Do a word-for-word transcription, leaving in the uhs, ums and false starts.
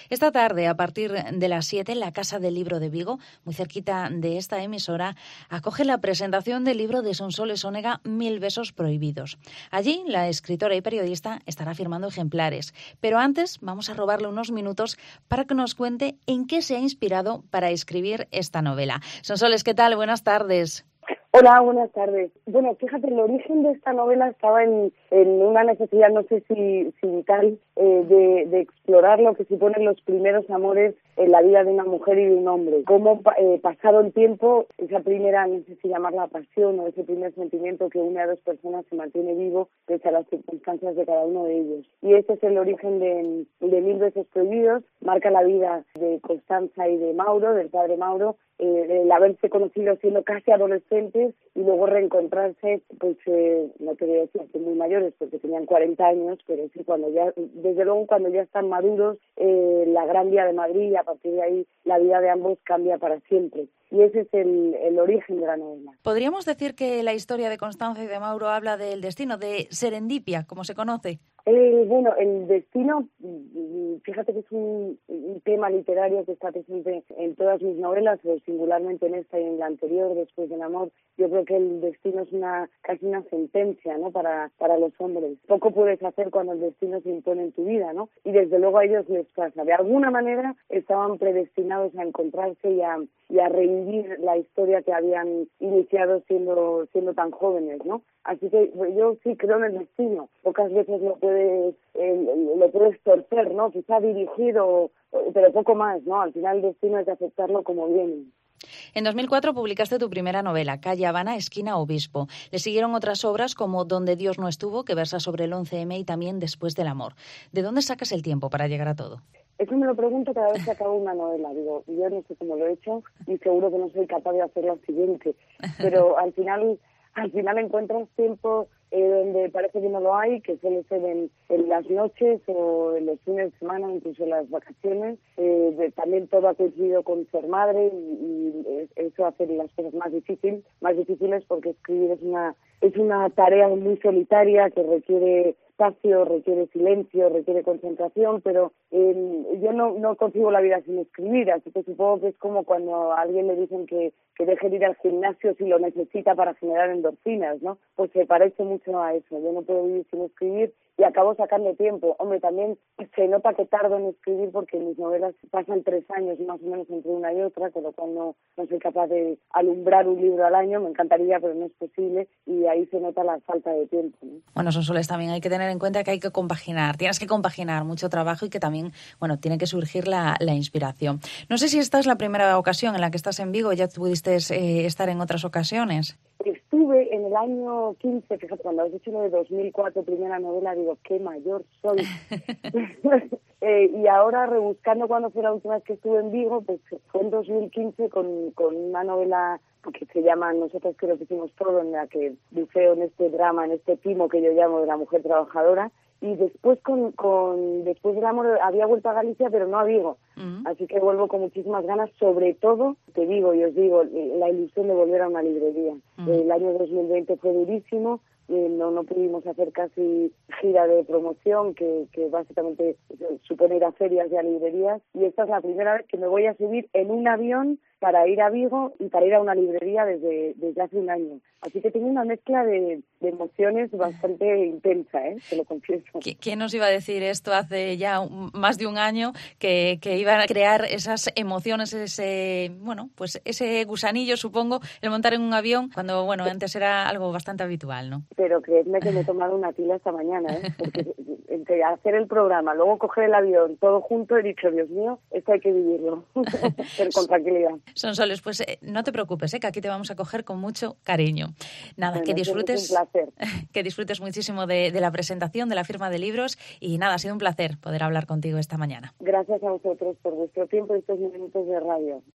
Esta tarde, a partir de las siete, la Casa del Libro de Vigo, muy cerquita de esta emisora, acoge la presentación del libro de Sonsoles Onega, Mil besos prohibidos. Allí, la escritora y periodista estará firmando ejemplares. Pero antes, vamos a robarle unos minutos para que nos cuente en qué se ha inspirado para escribir esta novela. Sonsoles, ¿qué tal? Buenas tardes. Hola, buenas tardes. Bueno, fíjate, el origen de esta novela estaba en, en una necesidad, no sé si, si vital, eh, de, de explorar lo que suponen los primeros amores en la vida de una mujer y de un hombre. Cómo, eh, pasado el tiempo, esa primera, no sé si llamarla pasión o ese primer sentimiento que une a dos personas se mantiene vivo pese a las circunstancias de cada uno de ellos. Y ese es el origen de, de Mil besos prohibidos. Marca la vida de Constanza y de Mauro, del padre Mauro, eh, el haberse conocido siendo casi adolescentes y luego reencontrarse, pues eh, no te voy a decir que muy mayores porque tenían cuarenta años, pero sí cuando ya, desde luego cuando ya están maduros, eh, la Gran Vía de Madrid, y a partir de ahí la vida de ambos cambia para siempre. Y ese es el, el origen de la novela. ¿Podríamos decir que la historia de Constanza y de Mauro habla del destino, de serendipia, como se conoce? Eh, bueno, el destino, fíjate que es un, un tema literario que está presente en todas mis novelas, pero singularmente en esta y en la anterior, Después del amor. Yo creo que el destino es una casi una sentencia, ¿no?, para para los hombres. Poco puedes hacer cuando el destino se impone en tu vida, ¿no? Y desde luego a ellos les pasa. De alguna manera estaban predestinados a encontrarse y a, y a revivir la historia que habían iniciado siendo siendo tan jóvenes, ¿no? Así que yo sí creo en el destino. Pocas veces lo puedes eh, lo puedes torcer, ¿no? Quizá dirigido, pero poco más, ¿no? Al final el destino hay que aceptarlo como viene. En dos mil cuatro publicaste tu primera novela, Calle Habana, esquina Obispo. Le siguieron otras obras como Donde Dios no estuvo, que versa sobre el once eme, y también Después del amor. ¿De dónde sacas el tiempo para llegar a todo? Eso me lo pregunto cada vez que acabo una novela. Digo, yo no sé cómo lo he hecho y seguro que no soy capaz de hacer la siguiente. Pero al final, al final encuentras tiempo eh, donde parece que no lo hay, que suele ser en, en las noches o en los fines de semana, incluso en las vacaciones. Eh, de, también todo ha coincidido con ser madre y, y eso hace las cosas más difíciles, más difíciles porque escribir es una es una tarea muy solitaria que requiere espacio, requiere silencio, requiere concentración, pero eh, yo no, no concibo la vida sin escribir, así que supongo que es como cuando a alguien le dicen que, que deje de ir al gimnasio si lo necesita para generar endorfinas, ¿no? Pues se parece mucho a eso. Yo no puedo vivir sin escribir y acabo sacando tiempo. Hombre, también se nota que tardo en escribir porque mis novelas pasan tres años más o menos entre una y otra, con lo cual no, no soy capaz de alumbrar un libro al año. Me encantaría, pero no es posible, y ahí se nota la falta de tiempo, ¿no? Bueno, Sonsoles, también hay que tener en cuenta que hay que compaginar, tienes que compaginar mucho trabajo y que también, bueno, tiene que surgir la, la inspiración. No sé si esta es la primera ocasión en la que estás en Vigo, ya pudiste eh, estar en otras ocasiones. Estuve en el año quince, fíjate, cuando has dicho lo de dos mil cuatro, primera novela, digo, qué mayor soy. eh, y ahora, rebuscando cuándo fue la última vez que estuve en Vigo, pues fue en dos mil quince con, con una novela que se llama Nosotros que lo hicimos todo, en la que buceo en este drama, en este timo que yo llamo de la mujer trabajadora. Y después con, con Después del amor había vuelto a Galicia, pero no a Vigo. Uh-huh. Así que vuelvo con muchísimas ganas, sobre todo, te digo y os digo, la ilusión de volver a una librería. Uh-huh. El año dos mil veinte fue durísimo, eh, no, no pudimos hacer casi gira de promoción, que, que básicamente supone ir a ferias y a librerías, y esta es la primera vez que me voy a subir en un avión para ir a Vigo y para ir a una librería desde, desde hace un año. Así que tengo una mezcla de, de emociones bastante intensa, ¿eh? Te lo confieso. ¿Quién nos iba a decir esto hace ya más de un año, que, que iba a crear esas emociones, ese, bueno, pues ese gusanillo, supongo, el montar en un avión, cuando, bueno, antes era algo bastante habitual, ¿no? Pero creedme que me he tomado una tila esta mañana, ¿eh? Porque entre hacer el programa, luego coger el avión, todo junto, he dicho, Dios mío, esto hay que vivirlo, pero con tranquilidad. Sonsoles, pues eh, no te preocupes, eh, que aquí te vamos a coger con mucho cariño. Nada, bueno, que disfrutes, es un placer. que disfrutes muchísimo de, de la presentación, de la firma de libros, y nada, ha sido un placer poder hablar contigo esta mañana. Gracias a vosotros por vuestro tiempo y estos minutos de radio.